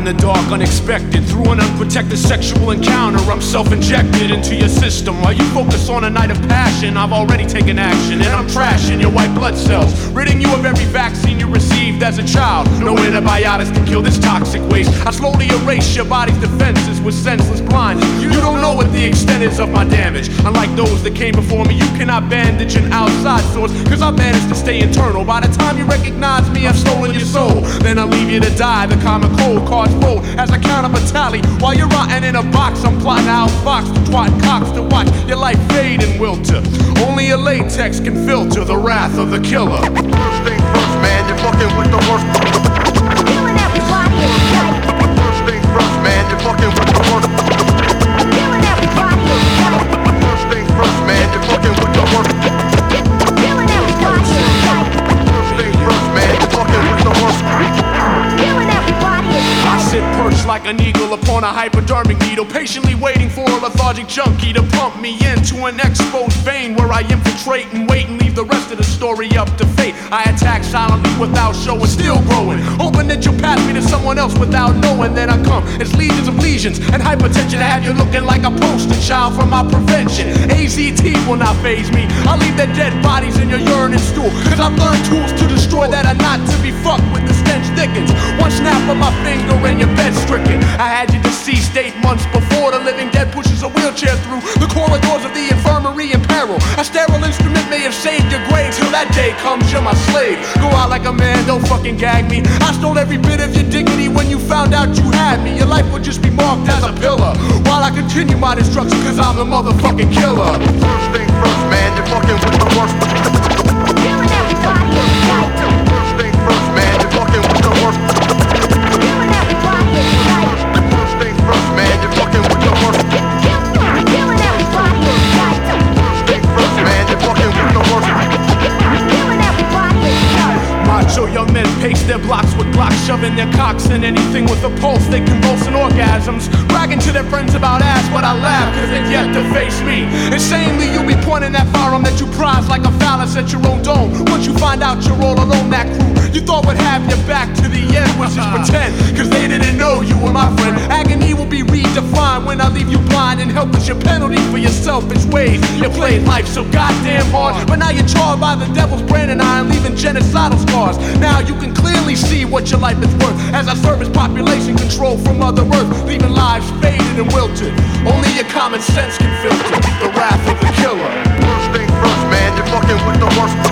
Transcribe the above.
in the dark, unexpected. Through an unprotected sexual encounter, I'm self-injected into your system. While you focus on a night of passion, I've already taken action, and I'm trashing your white blood cells, ridding you of every vaccine you received as a child. No antibiotics can kill this toxic waste. I slowly erase your body's defenses with senseless blindness. You don't know what the extent is of my damage. Unlike those that came before me, you cannot bandage an outside source, cause I managed to stay internal. By the time you recognize me, I've stolen your soul. Then I leave you to die, the common cold cards fold as I count up a tally. While you're rotting in a box, I'm plotting out fox to twat cocks to watch your life fade and wilter. Only a latex can filter the wrath of the killer. First things first, man, you're fucking with the worst. Killing everybody in sight. First things first, man, you're fucking with the worst. Killing everybody in sight. First things first, man, you're fucking with the worst. Killing everybody in sight. First things first, man, you're fucking with the worst. Killing everybody in I sight. sit perched like an eagle upon a hypodermic needle, patiently waiting for a lethargic junkie to pump me into an exposed vein where I infiltrate and wait and leave the rest of the story up to fate. I attack silently without showing, still growing, hoping that you'll pass me to someone else without knowing that I come. It's legions of lesions and hypertension to have you looking like a poster child for my prevention. AZT will not faze me. I'll leave their dead bodies in your urine and stool, cause I've learned tools to destroy that are not to be fucked with. The stench thickens, one snap of my finger and your bed stricken. I had you deceased 8 months before the living dead pushes a wheelchair through the corridors of the infirmary in peril. A sterile instrument may have saved your grave. Till that day comes, you're my slave. Go out like a man, don't fucking gag me. I stole every bit of your dignity when you found out you had me. Your life would just be marked as a pillar while I continue my destruction, cause I'm the motherfucking killer. First things first, man, you're fucking with the worst. Killing everybody in sight. First things first, man, you're fucking with the worst. Killing everybody in sight. First things first, man, you're fucking with the worst. Killing everybody in sight. First things first, man, you're fucking with the worst. Killing everybody in sight. Macho young men pace their blocks with Glocks, shoving their cocks in anything with a pulse. They convulse in orgasms, bragging to their friends about ass, but I laugh cause they've yet to face me. Insanely, you'll be pointing that firearm that you prize like a phallus at your own dome. Once you find out you're all alone, that crew you thought would have your back to the end was just pretend, cause they didn't know you were my friend. Agony will be redefined when I leave you blind and helpless. Your penalty for your selfish ways. You played life so goddamn hard, but now you're charred by the devil's branding iron, leaving genocidal scars. Now you can clearly see what your life is worth as I service population control from Mother Earth, leaving lives faded and wilted. Only your common sense can filter the wrath of the killer. First things first, man, you're fucking with the worst.